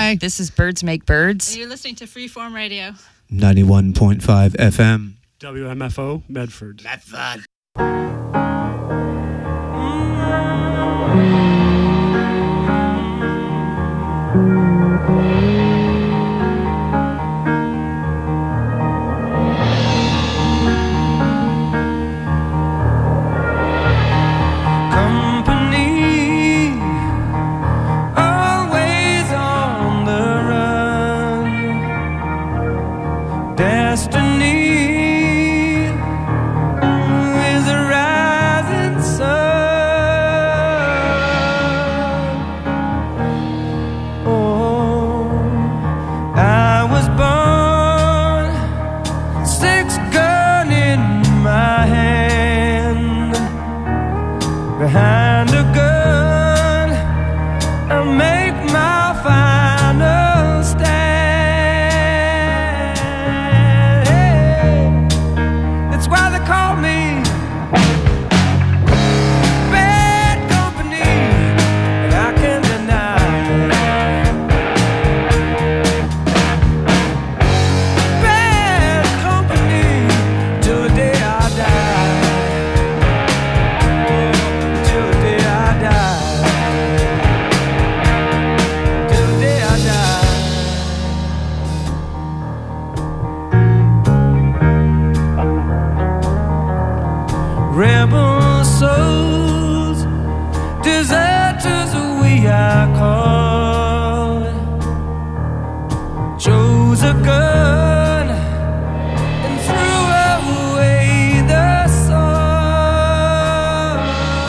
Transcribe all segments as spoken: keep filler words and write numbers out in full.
Hi. This is Birds Make Birds. And you're listening to Freeform Radio. ninety-one point five F M. W M F O, Medford. Medford. Behind a gun, I'll make my final stand. Hey, that's why they call me bad company, and I can't deny bad company till the day I die. Rebel souls, deserters we are called. Chose a gun and threw away the sword.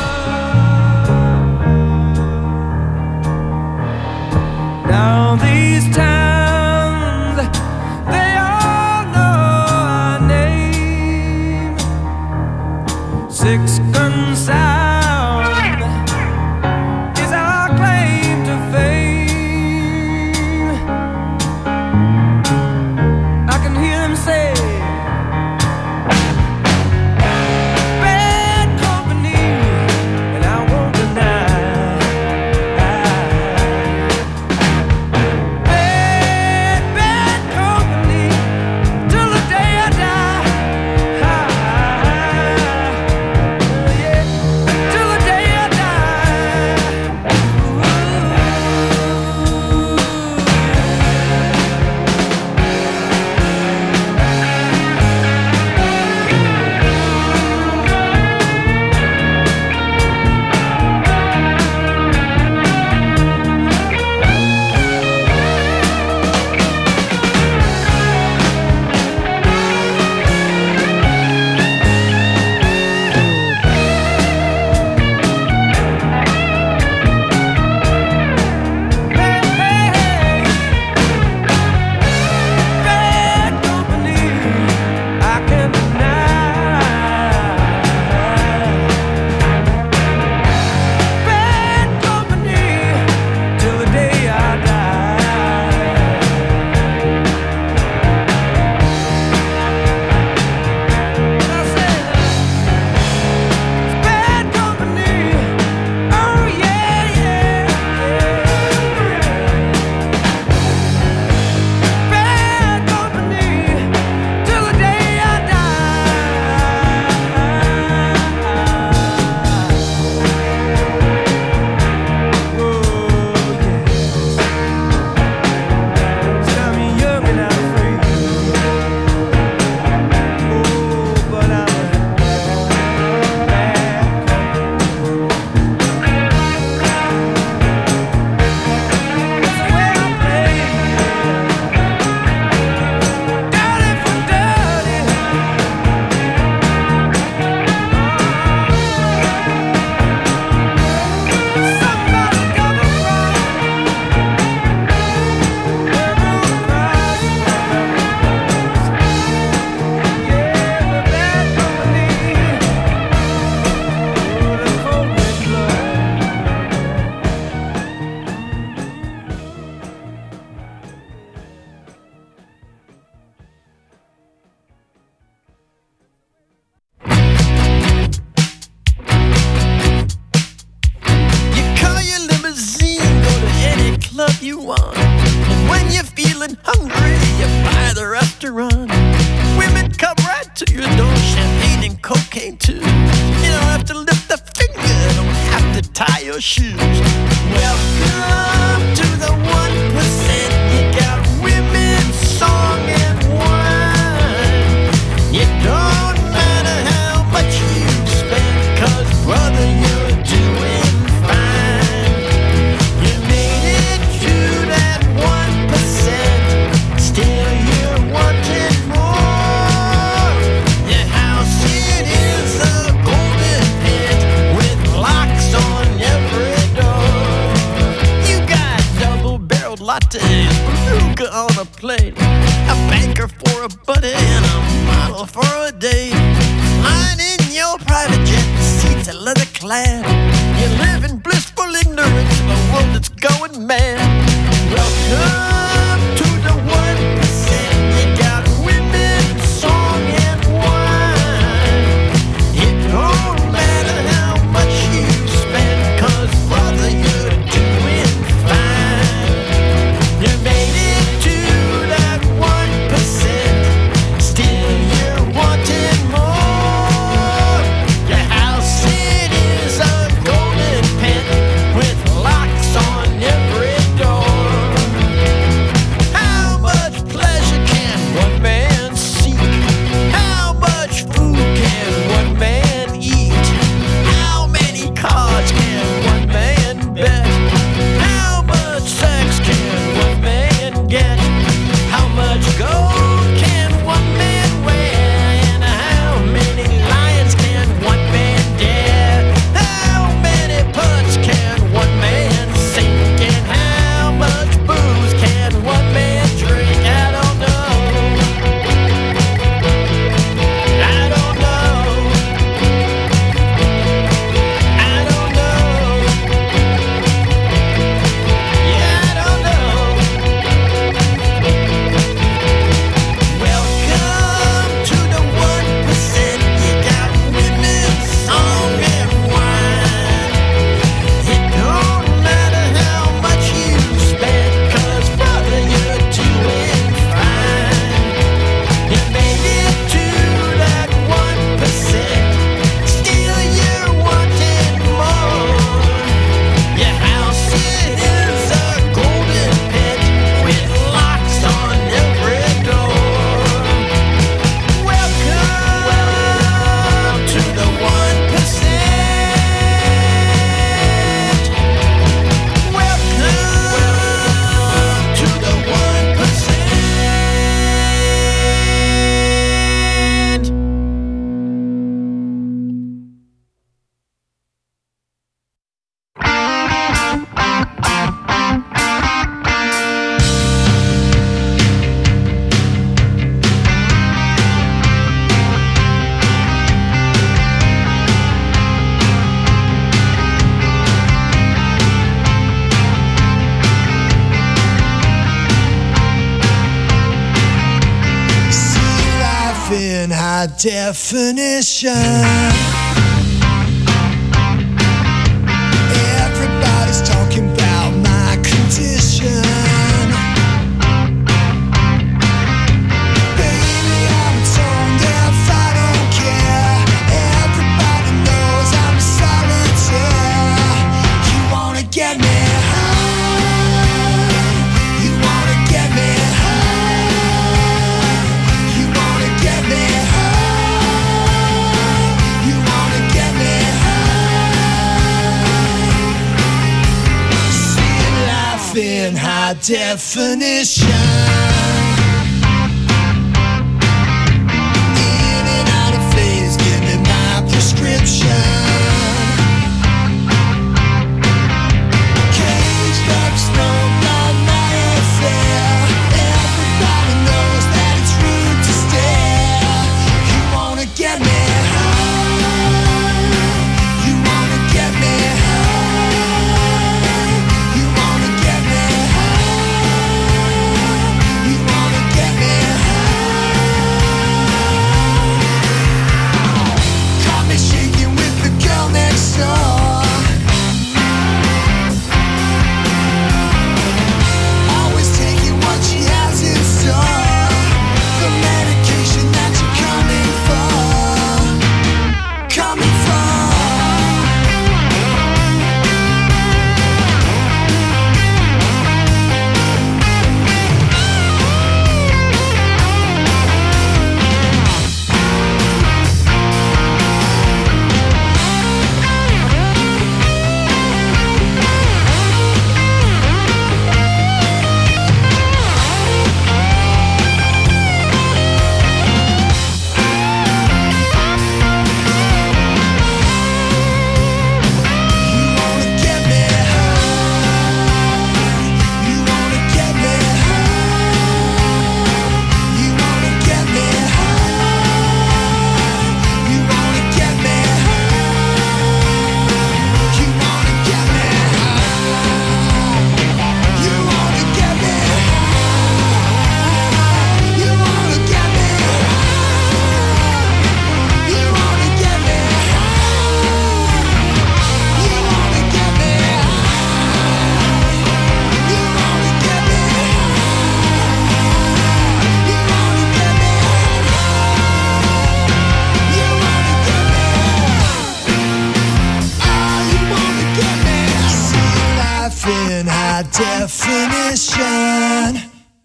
Now these towns, they all know our name. Six gun sound is our claim to fame. I can hear them say, bad company, and I won't deny. Bad, bad company till the day I die. Yeah. your shoes. Welcome to the one percent. You got women, song, and wine. It don't matter how much you spend, 'cause brother, you're doing fine. You made it to that one percent. Still you're wanting more. Your house, it is a golden pit with locks on every door. You got double-barreled lattes, beluga on a plate, a banker for a buddy, and a model for a date. Lying in your private jet, the seats are leather clad. You live in blissful ignorance of a world that's going mad. Welcome to the one percent. You got women, song, and wine. It don't matter how much you spend, 'cause brother, you're doing fine. You made it to that one percent. Still you're wanting more. Your house, it is a golden pit with locks on every door. How much pleasure can one man seek? How much food can one man eat? How many cars can one man bet? How much sex can one man get? How much gold can one man wear? And how many lions can one man dare? How many putts can one man sink? And how much booze can one man drink? I don't know. I don't know. I don't know. Yeah, I don't know. Welcome to the one percent. You got women, song, and wine. It don't matter how much you spend, 'cause brother, you're doing fine. You made it to that one percent. Still you're wanting more. Your house, it is a golden pit with locks on every door. Welcome to the one percent. Welcome to the one percent. See life in high definition. Everybody's talking about my condition. Baby, I'm tone deaf, I don't care. Everybody knows I'm solitaire. You wanna get me high. You wanna get me high. You wanna get me high. You wanna get me high. See life in high definition. In and out of phase, give me my prescription. Caged up, smoke on my affair. Everybody knows that it's rude to stare. You wanna get me high. You wanna get me high. You wanna get me high. You high definition.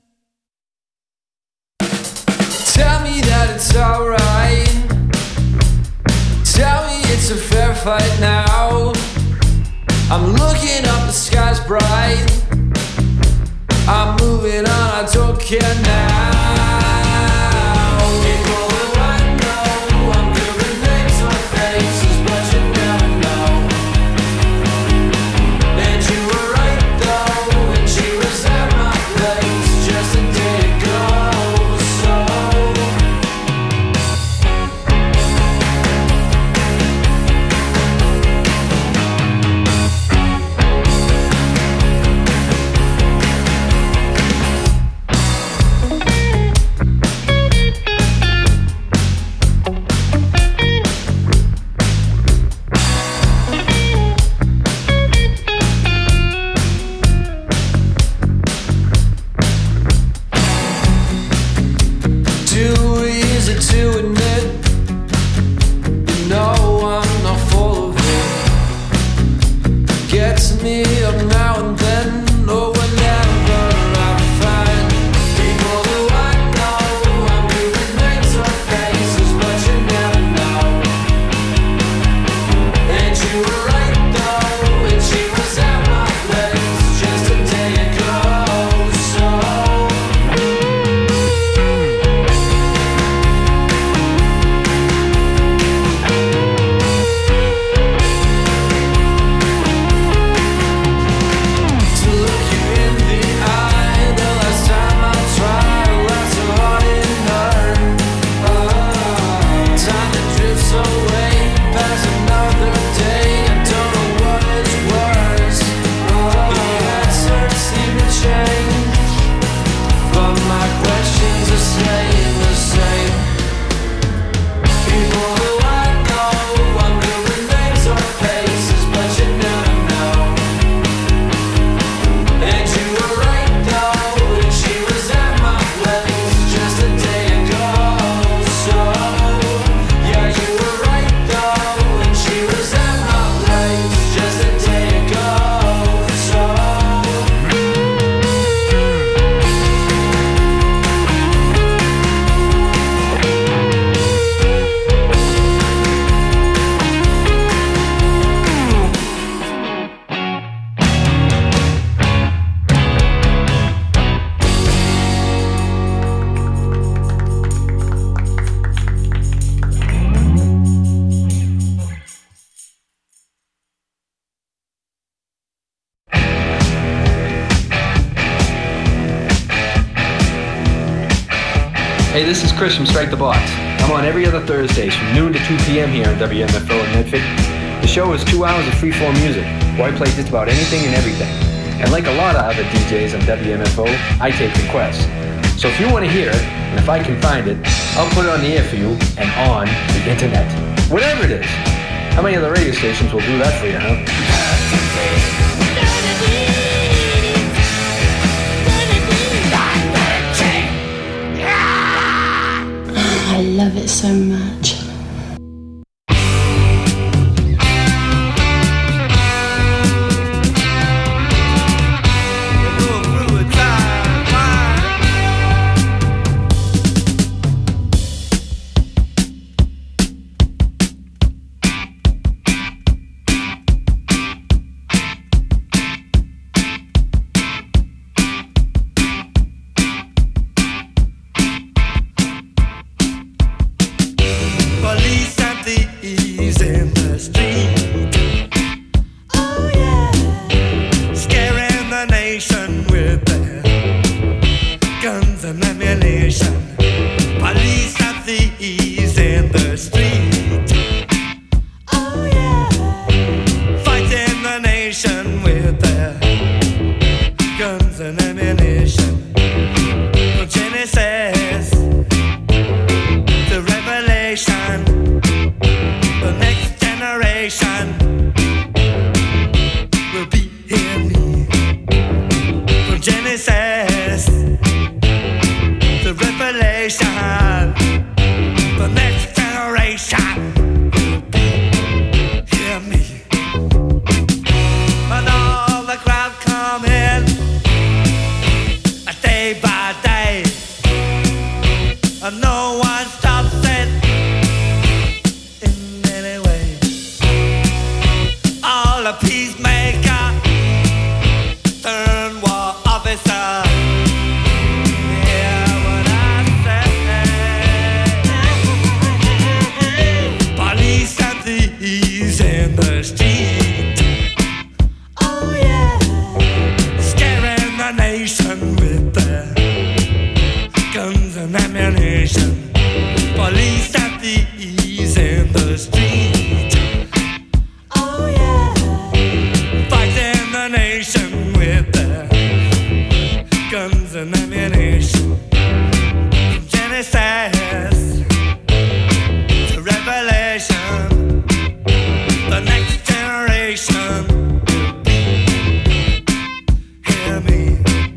Tell me that it's alright. Tell me it's a fair fight now. I'm looking up, the sky's bright. I'm moving on, I don't care now. People who I know, I'm giving names on faces, but you never know. And you were right though, when she was at my place just a day ago. So Hey, this is Chris from Strike the Box. I'm on every other Thursdays from noon to two p.m. here on W M F O in Medford. The show is two hours of freeform music, where I play just about anything and everything. And like a lot of other D Js on W M F O, I take requests. So if you want to hear it, and if I can find it, I'll put it on the air for you and on the internet. Whatever it is. How many other radio stations will do that for you, huh? I love it so much. Hear me. But all the crowd come in. the peacemaker turned war officer. Hear what I say. Police and thieves in the street. Oh yeah. Scaring the nation with their guns and ammunition. Police and thieves in the street. Oh yeah. Fighting the nation with their guns and ammunition. From Genesis to Revelation, the next generation will be. Hear me.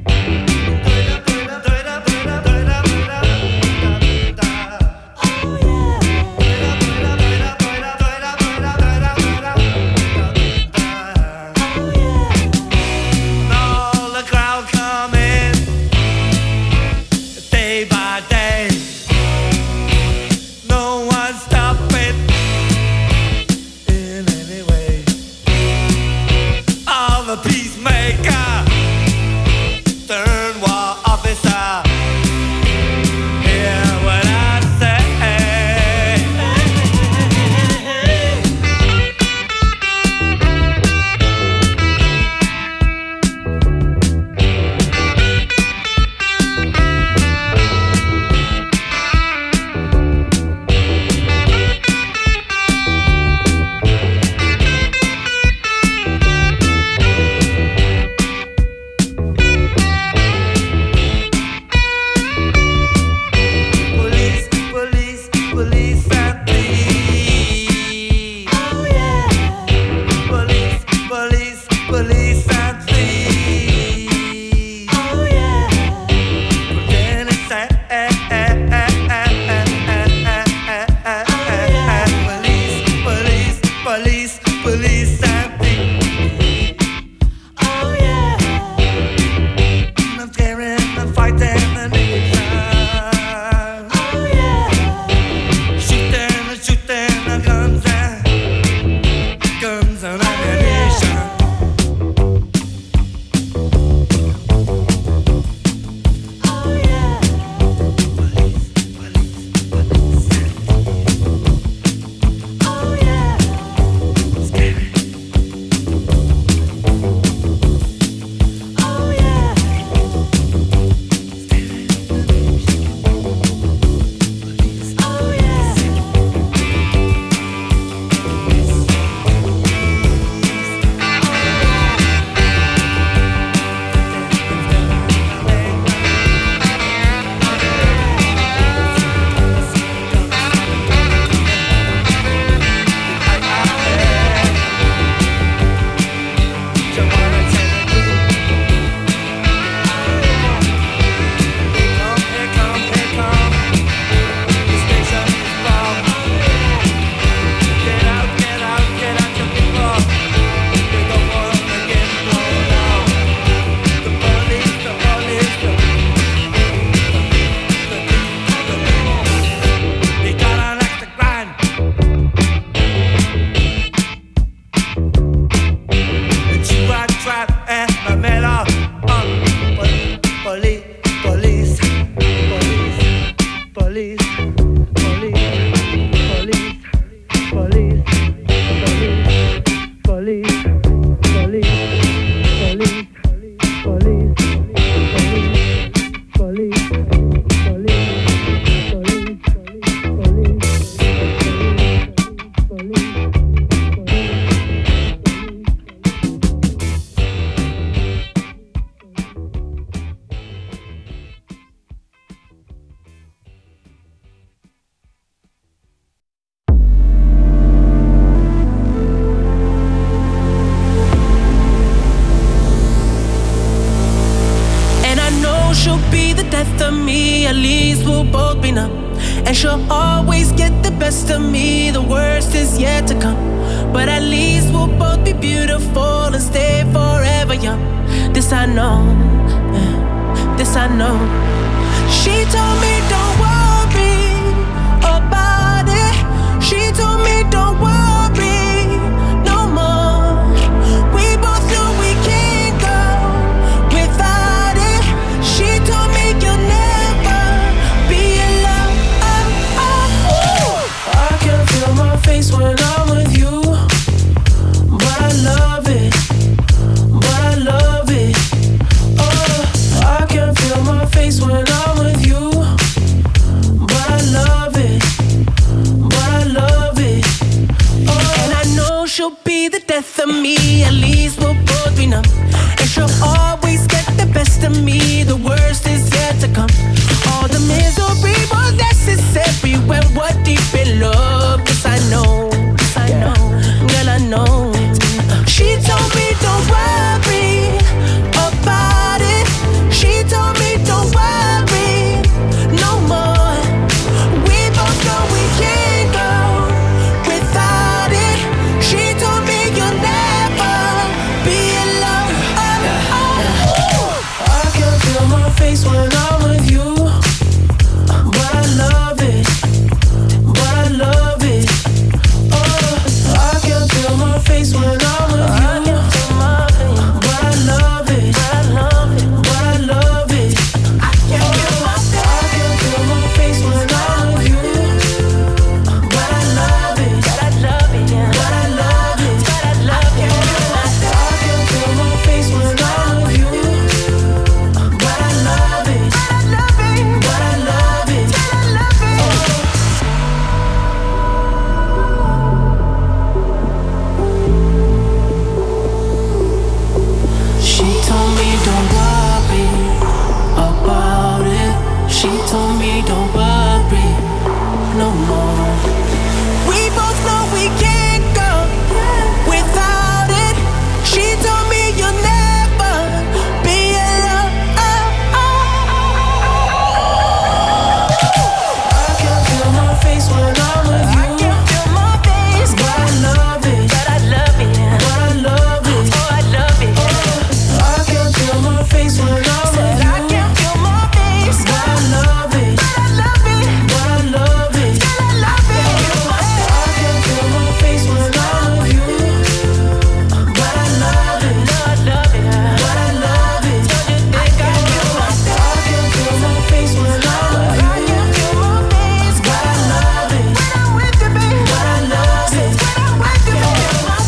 And she'll always get the best of me. The worst is yet to come, but at least we'll both be beautiful and stay forever young. This I know, yeah, this I know. She told me don't worry about it. She told me don't worry no more. death of me, at least we'll both be numb. And she'll always get the best of me, the worst is yet to come. All the misery was necessary when we're deep in love. Yes, I know, yes, I know, girl, I know. She told me don't worry about it. She told me don't worry no more. We both know we can't go without it. She told me you'll never be alone. Oh, oh. I can feel my face when I'm with you, but I love it, but I love it. Oh, I can feel my face when I'm with you, but I love it, but I love it, but I love it. I can feel my face when I'm with you, but I love it, but I love it, but I love it, but I love it. I can feel my face when I'm with you, but I love it, but I love it, but I love it, but I love it. She told me don't worry about it. She told me don't worry no more. We both know we can't go without it. She told me you'll never be alone. I can feel my face when I'm with you. I can feel my face, but I love it, but I love it, but I love it. Oh, I love it. I can feel my face when I'm with you. I can feel my face, but I love it, but I love it, but I love it, but I love it. I can feel my face when I'm with you, but I love it, but I love it, but I love it. I can feel my face when I'm with you. I can feel my face, but I love it when I'm with you, baby. But I love it when I'm with you, baby.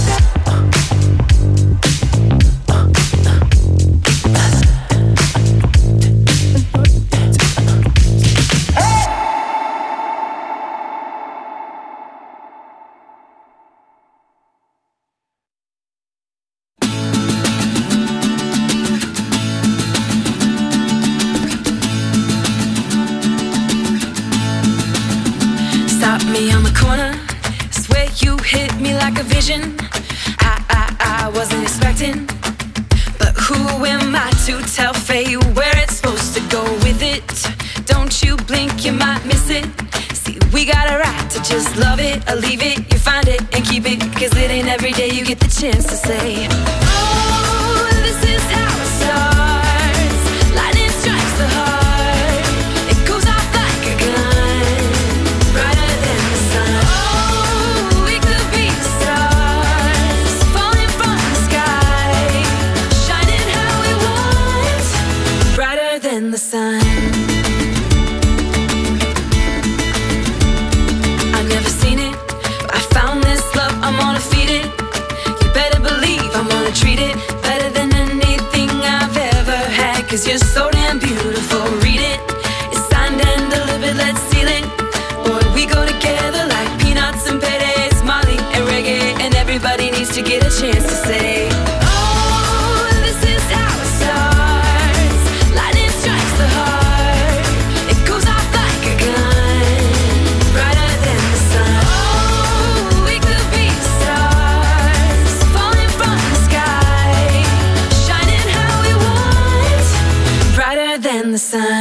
Stop me on the corner, swear you hit me like a vision. I, I, I wasn't expecting, but who am I to tell fate where it's supposed to go with it? Don't you blink, you might miss it. See, we got a right to just love it or leave it. You find it and keep it, cause it ain't every day you get the chance to say, oh, this is how it starts. Lightning strikes the heart, it goes off like a gun, brighter than the sun. Oh, we could be stars, falling from the sky, shining how we want, brighter than the sun. I've never seen it, but I found this love, I'm gonna feed it. You better believe I'm gonna treat it better than anything I've ever had, cause you're so damn beautiful, read it. It's signed and delivered, let's seal it. Boy, we go together like peanuts and paydays, Molly and reggae, and everybody needs to get a chance to say, oh, this is how it starts. Lightning strikes the heart, it goes off like a gun, brighter than the sun. Oh, we could be stars, falling from the sky, shining how we want, brighter than the sun.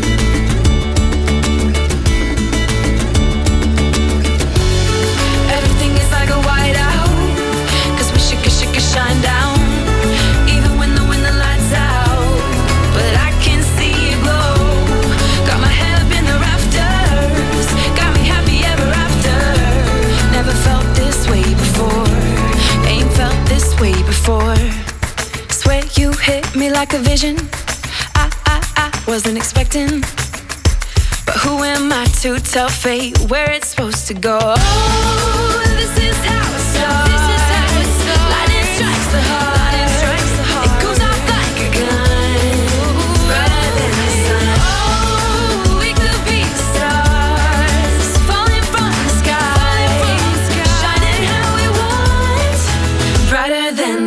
Everything is like a whiteout, cause we should, should, should shine down, even when the when the lights out. But I can see it glow, got my head up in the rafters, got me happy ever after. Never felt this way before, ain't felt this way before. Swear you hit me like a vision, I, I, I wasn't expecting, but who am I to tell fate where it's supposed to go? Oh, this is how it starts. Lightning strikes the heart, it goes off like a gun, brighter than the sun. Oh, we could be stars, falling from the sky, shining how we want,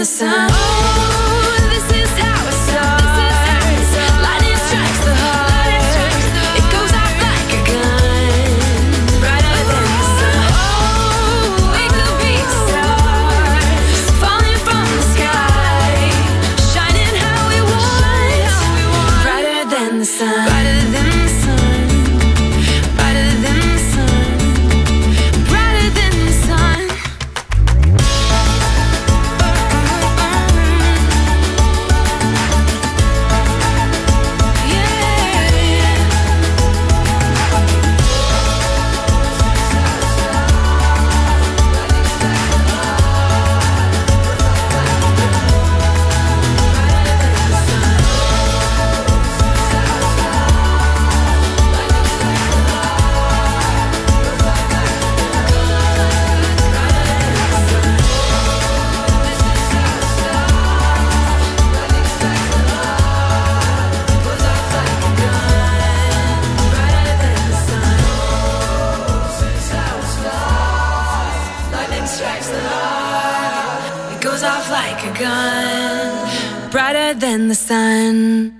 the sun. Oh, this is how it starts. Lightning strikes the heart. It goes off like a gun, brighter than the sun. Oh, we could be stars, falling from the sky, shining how we want, brighter than the sun, brighter than the sun, brighter than the sun, brighter than the sun. Strikes the heart, it goes off like a gun, brighter than the sun.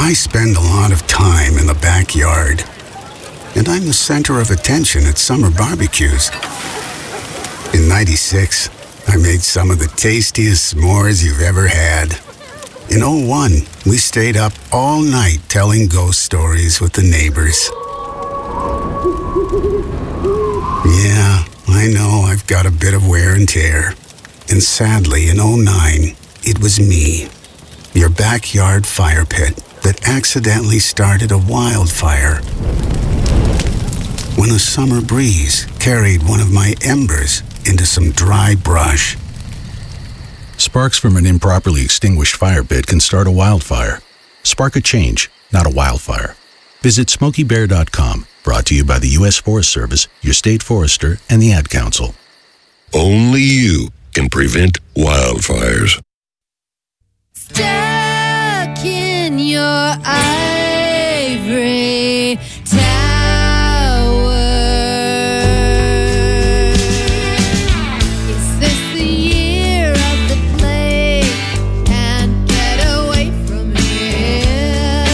I spend a lot of time in the backyard, and I'm the center of attention at summer barbecues. In ninety-six, I made some of the tastiest s'mores you've ever had. In oh one, we stayed up all night telling ghost stories with the neighbors. Yeah, I know I've got a bit of wear and tear. And sadly, in oh nine, it was me, your backyard fire pit, that accidentally started a wildfire. When a summer breeze carried one of my embers into some dry brush. Sparks from an improperly extinguished fire pit can start a wildfire. Spark a change, not a wildfire. Visit smokey bear dot com, brought to you by the U S Forest Service, your state forester, and the Ad Council. Only you can prevent wildfires. Stuck in your ivory tower. Is this the year of the plague? Can't get away from here.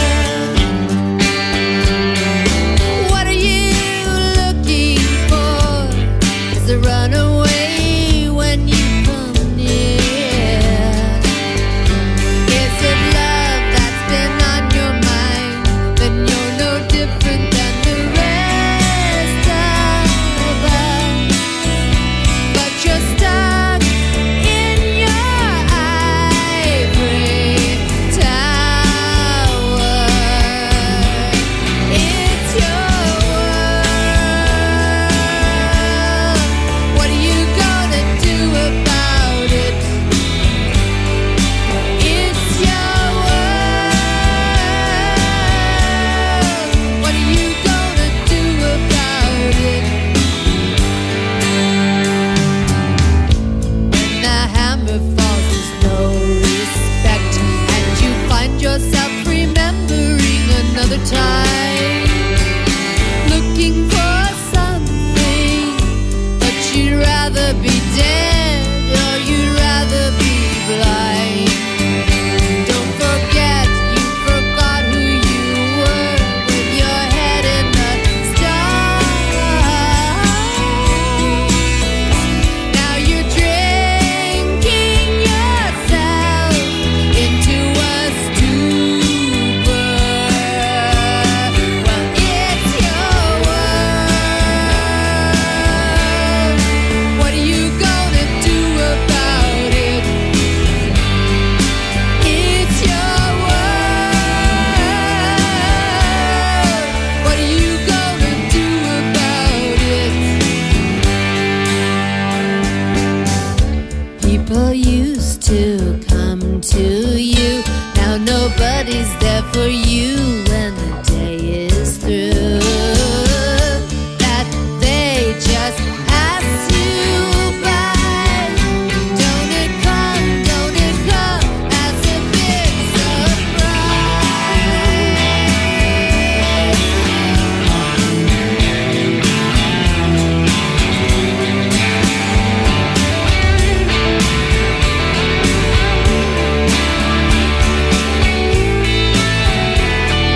What are you looking for? Is a runaway when you come near? Is it love that's been on your mind? Then you're no different than the rest of us. But you're stuck in your ivory tower. It's your world. What are you gonna do about it? It's your world. What are you gonna do about it? When the hammer falls, there's no respect, and you find yourself remembering another time, looking for something, but you'd rather be dead or you'd rather be blind. Don't forget you forgot who you were with your head in the stars. Now you're drinking yourself into a stupor. Well, it's your world. What are you gonna do about it? It's your world. What are you gonna do about it? People used to come to you. Now nobody's there for you when the day is through. That they just pass you by. Don't it come, don't it come as a big surprise?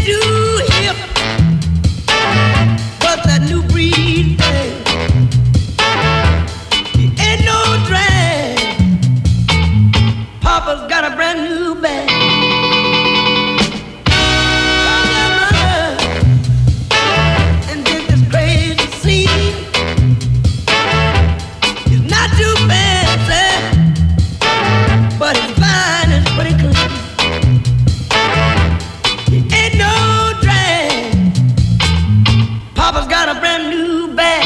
too hip, but that new breed thing, he ain't no drag. Papa's got a brand new bag. And did this crazy scene. He's not too fancy, but his fine is pretty clean. He ain't no drag. Papa's got a brand new bag.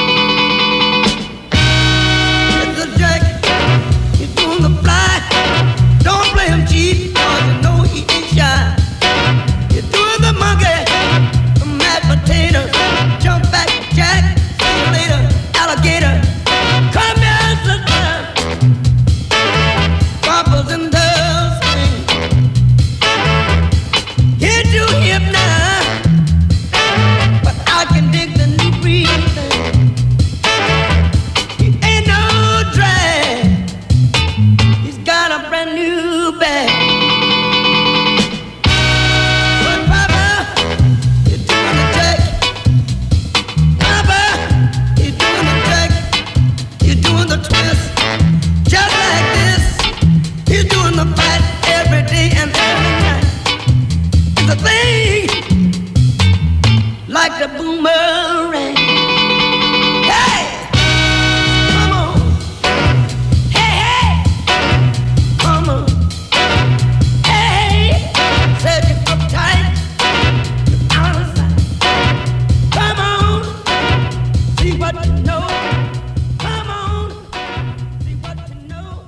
It's a jacket, he's doing the fly. Don't play him cheap, cause you know he ain't shy. He's doing the monkey, the mashed potatoes, jump back jack, see you later, alligator. Come here, sister. Papa's in the swing. Get you hip now, but I can dig the new breed thing. He ain't no drag. He's got a brand new bag. But Papa, you're doing the jack. Papa, you're doing the jack. You're doing the twist. Just like this. He's doing the fight every day and every night. It's a thing like the boomerang. Hey! Come on. Hey, hey! Come on. Hey! Set you up tight. You're out of sight. Come on. See what you know. Come on. See what you know.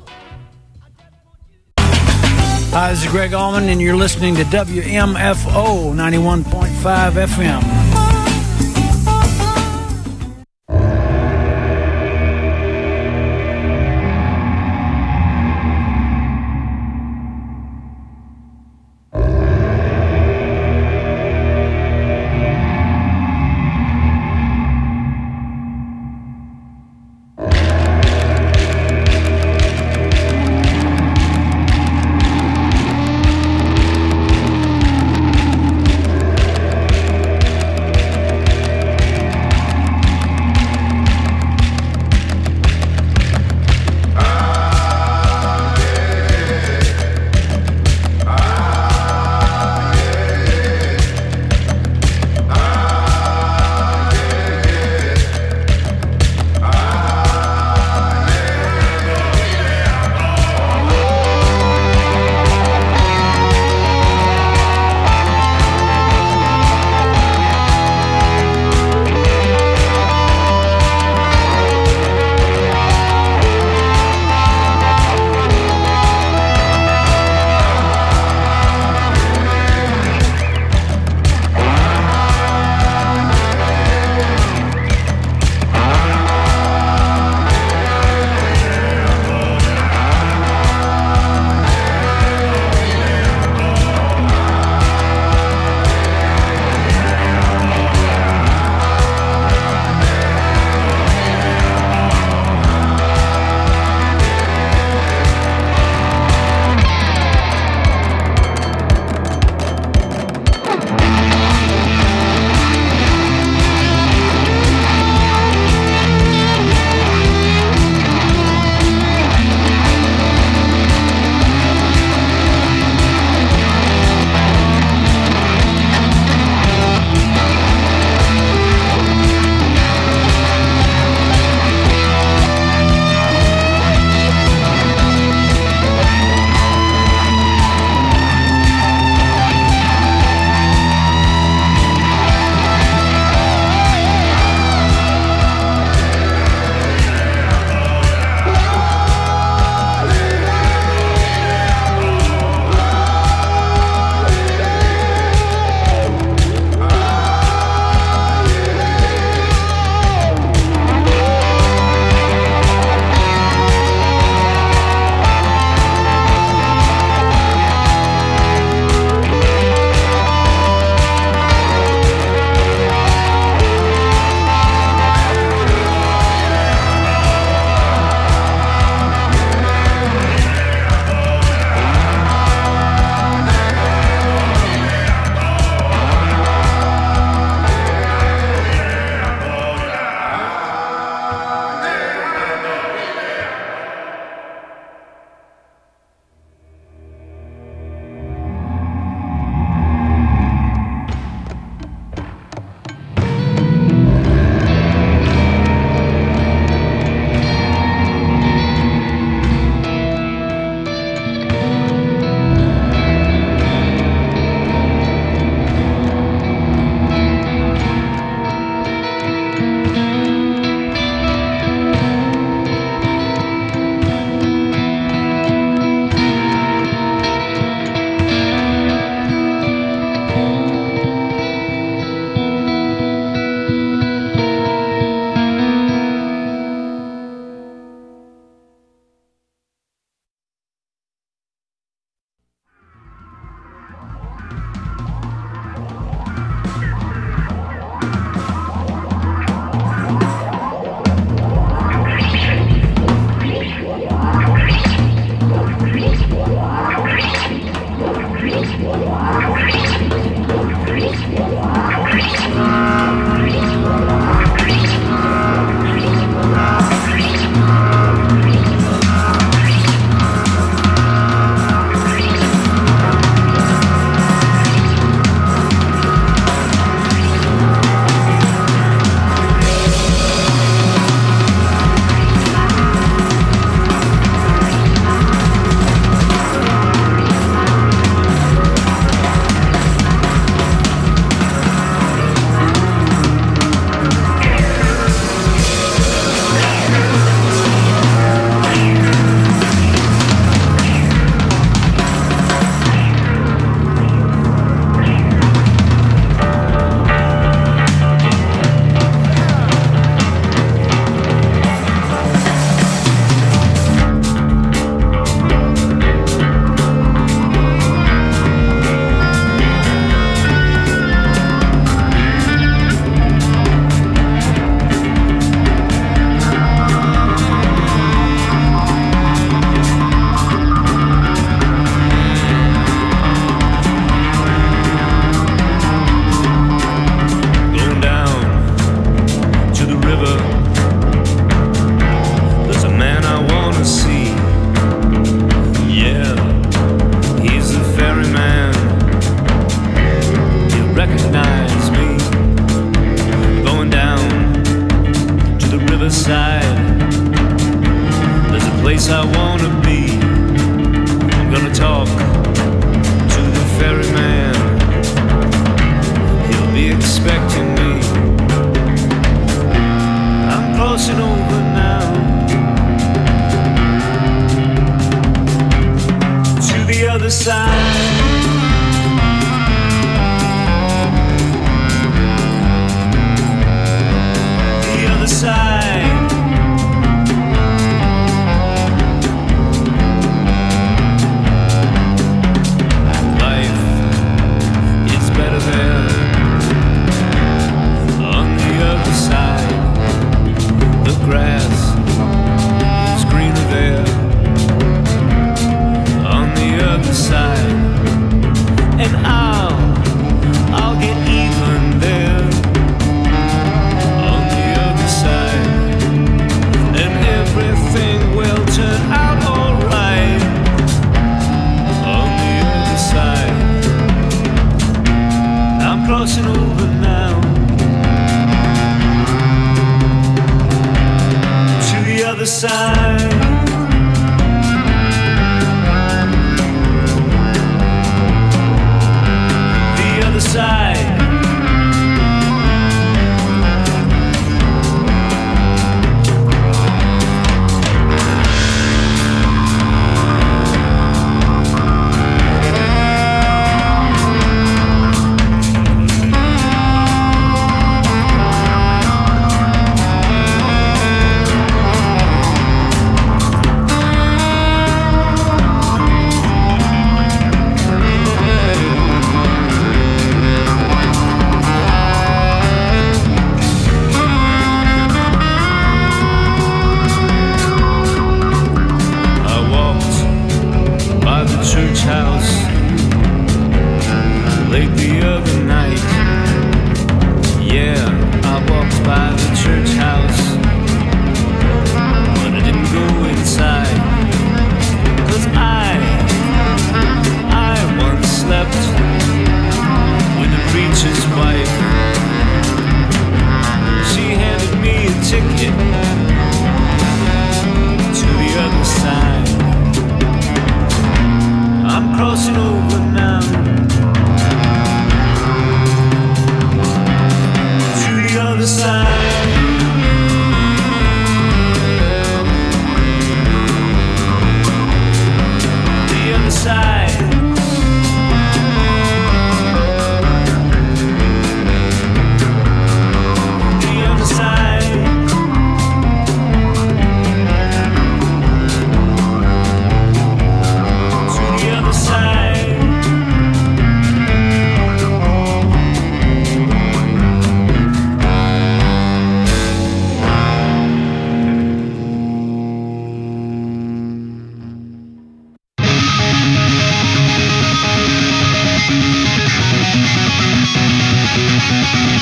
Hi, this is Greg Allman, and you're listening to W M F O ninety-one point five F M.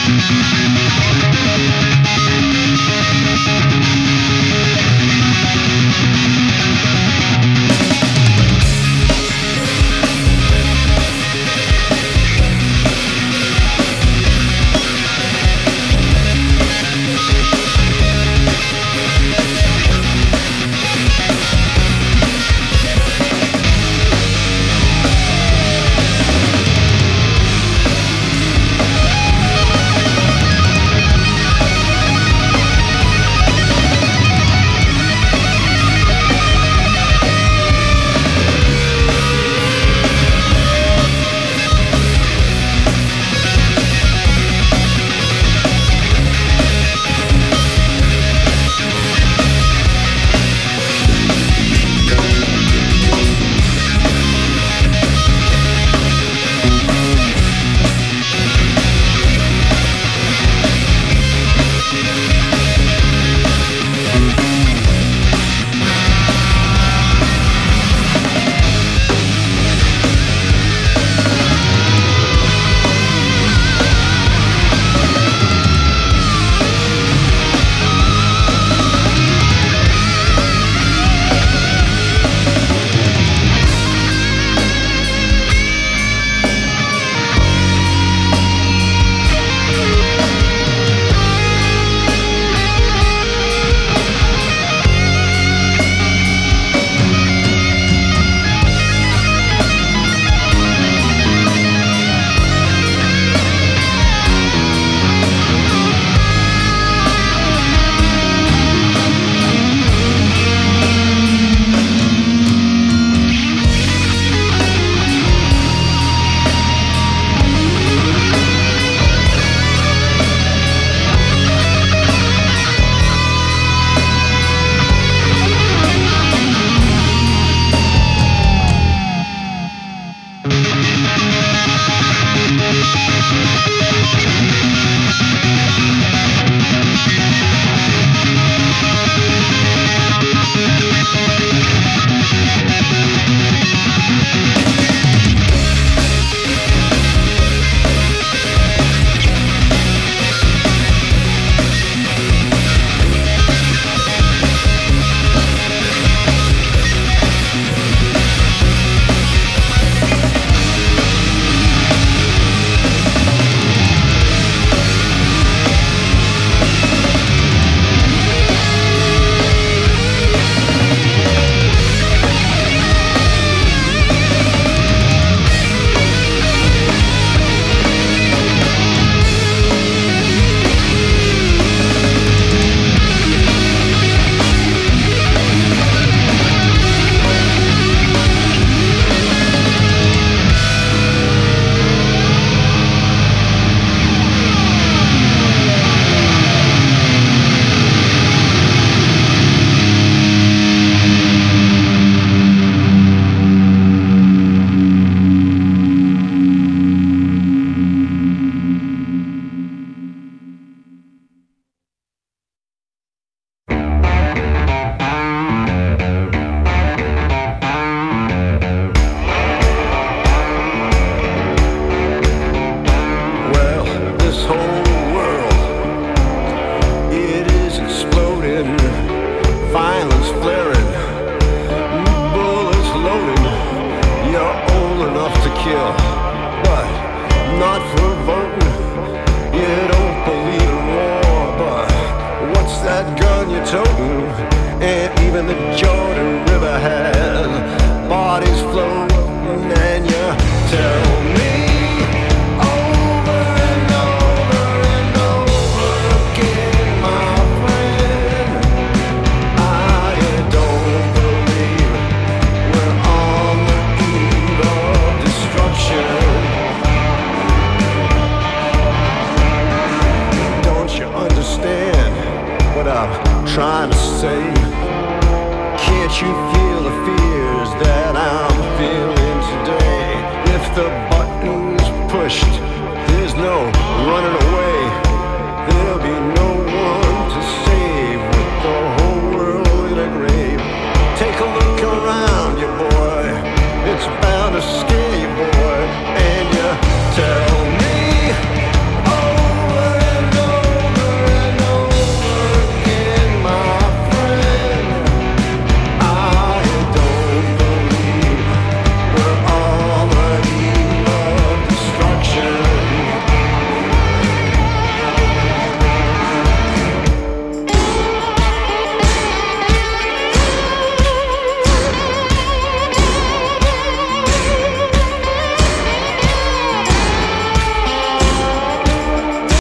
Thank you.